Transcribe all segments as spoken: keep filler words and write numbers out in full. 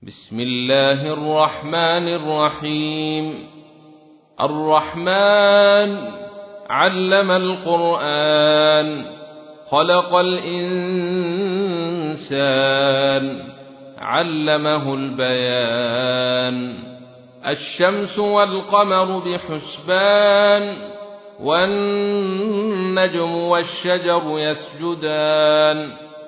بسم الله الرحمن الرحيم. الرحمن علم القرآن، خلق الإنسان، علمه البيان. الشمس والقمر بحسبان، والنجم والشجر يسجدان.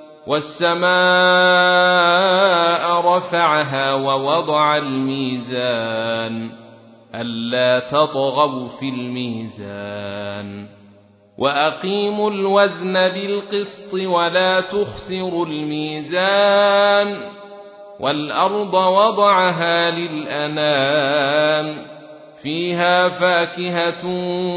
والسماء رفعها ووضع الميزان، ألا تطغوا في الميزان. وأقيموا الوزن بالقسط ولا تخسروا الميزان. والأرض وضعها للأنام، فيها فاكهة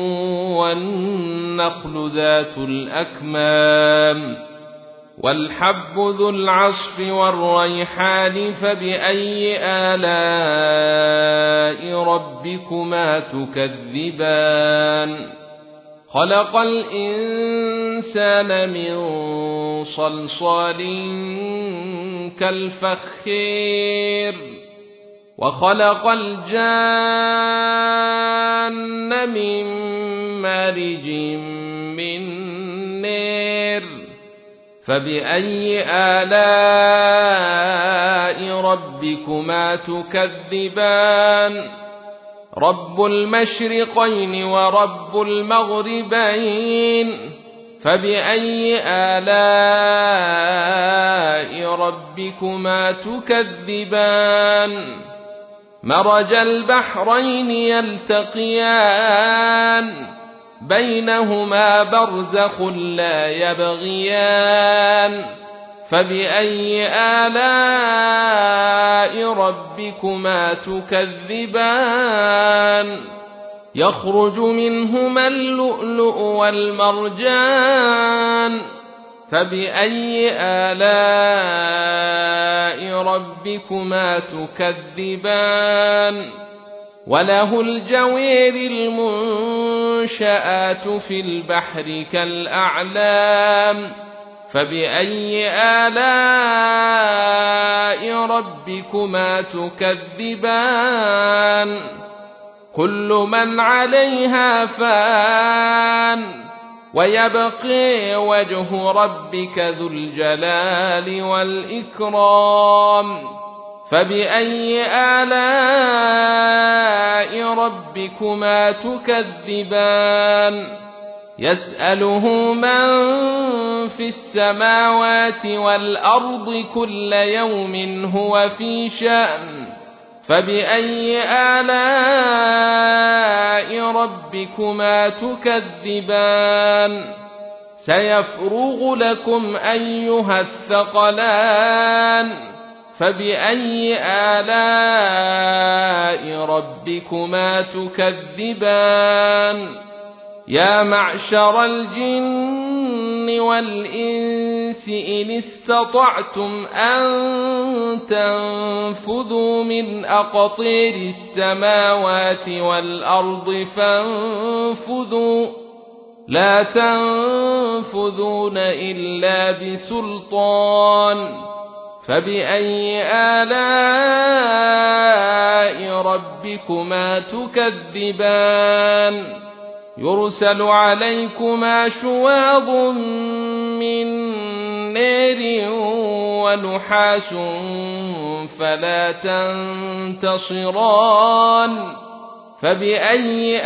والنخل ذات الأكمام، والحب ذو العصف والريحان. فبأي آلاء ربكما تكذبان؟ خلق الإنسان من صلصال كالفخير، وخلق الجان من مارج من نار. فبأي آلاء ربكما تكذبان؟ رب المشرقين ورب المغربين. فبأي آلاء ربكما تكذبان؟ مرج البحرين يلتقيان، بينهما برزخ لا يبغيان. فبأي آلاء ربكما تكذبان؟ يخرج منهما اللؤلؤ والمرجان. فبأي آلاء ربكما تكذبان؟ وله الجوار المنشآت في البحر كالأعلام. فبأي آلاء ربكما تكذبان؟ كل من عليها فان، ويبقي وجه ربك ذو الجلال والإكرام. فبأي آلاء ربكما تكذبان؟ يسأله من في السماوات والأرض كل يوم هو في شأن. فبأي آلاء ربكما تكذبان؟ سيفرغ لكم أيها الثقلان. فبأي آلاء ربكما تكذبان؟ يا معشر الجن والإنس إن استطعتم أن تنفذوا من أقطير السماوات والأرض فانفذوا، لا تنفذون إلا بسلطان. فبأي آلاء ربكما تكذبان؟ يرسل عليكما شواظ من نار ونحاس فلا تنتصران. فبأي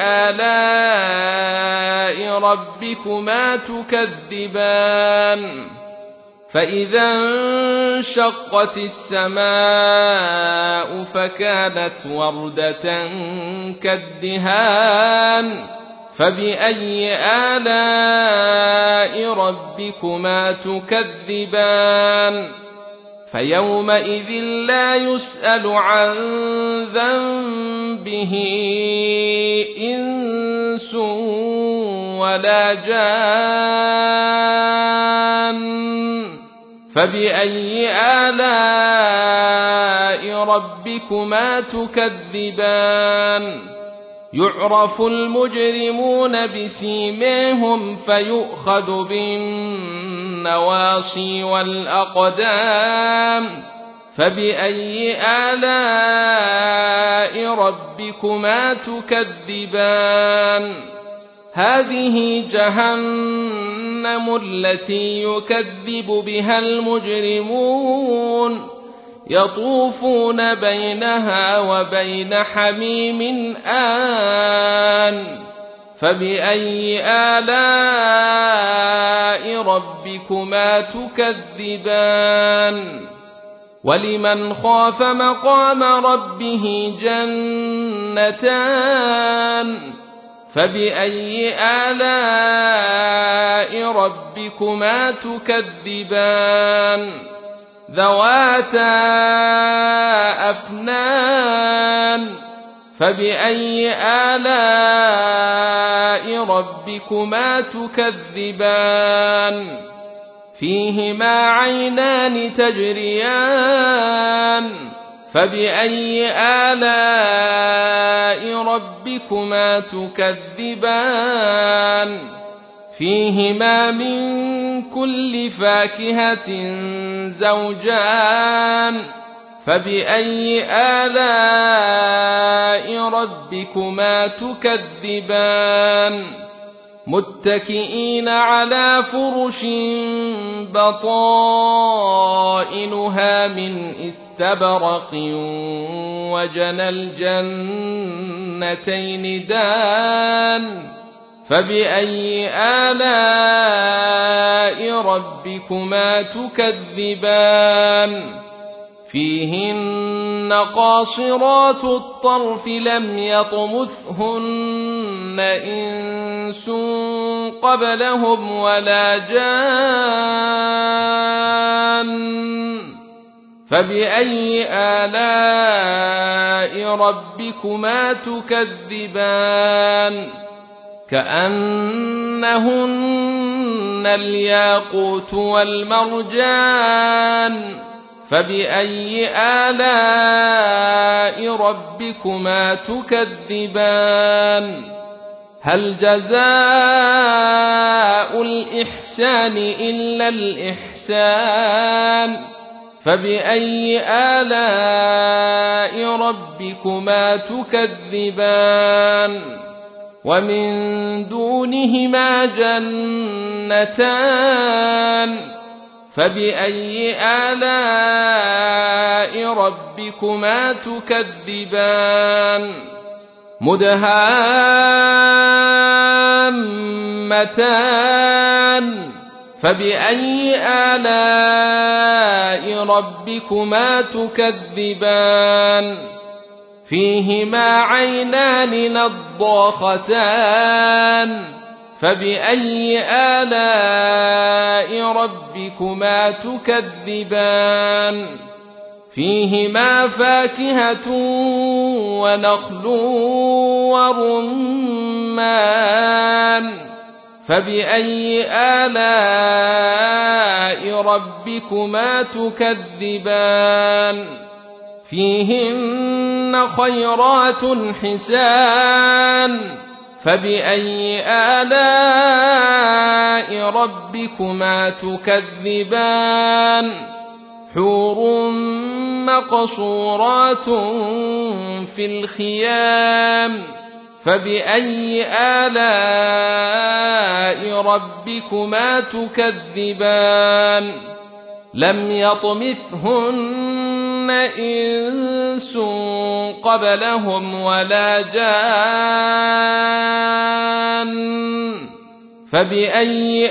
آلاء ربكما تكذبان؟ فإذا انشقت السماء فكانت وردة كالدهان. فبأي آلاء ربكما تكذبان؟ فيومئذ لا يسأل عن ذنبه إنس ولا جان. فبأي آلاء ربكما تكذبان؟ يعرف المجرمون بسيماهم فيؤخذ بالنواصي والأقدام. فبأي آلاء ربكما تكذبان هذه جهنم التي يكذب بها المجرمون يطوفون بينها وبين حميم آن فبأي آلاء ربكما تكذبان ولمن خاف مقام ربه جنتان فبأي آلاء ربكما تكذبان ذواتا أفنان فبأي آلاء ربكما تكذبان فيهما عينان تجريان فبأي آلاء ربكما تكذبان فيهما من كل فاكهة زوجان فبأي آلاء ربكما تكذبان متكئين على فرش بطائنها من استبرق وجنى الجنتين دان فبأي آلاء ربكما تكذبان فيهن قاصرات الطرف لم يطمثهن إنس قبلهم ولا جان فبأي آلاء ربكما تكذبان كأنهن الياقوت والمرجان فبأي آلاء ربكما تكذبان هل جزاء الإحسان إلا الإحسان فبأي آلاء ربكما تكذبان ومن دونهما جنتان فبأي آلاء ربكما تكذبان مدهامتان فبأي آلاء ربكما تكذبان فيهما عينان نضاختان فبأي آلاء ربكما تكذبان فيهما فاكهة ونخل ورمان فبأي آلاء ربكما تكذبان فيهن خيرات حسان فبأي آلاء ربكما تكذبان حور مقصورات في الخيام فبأي آلاء ربكما تكذبان لم يطمثهن إنس قبلهم ولا جان فبأي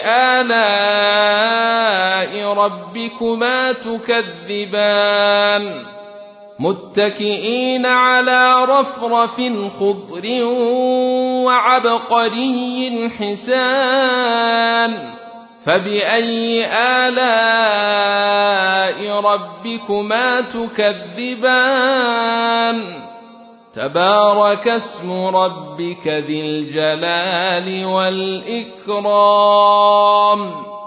آلاء ربكما تكذبان متكئين على رفرف خضر وعبقري حسان فبأي آلاء ربكما تكذبان تبارك اسم ربك ذي الجلال والإكرام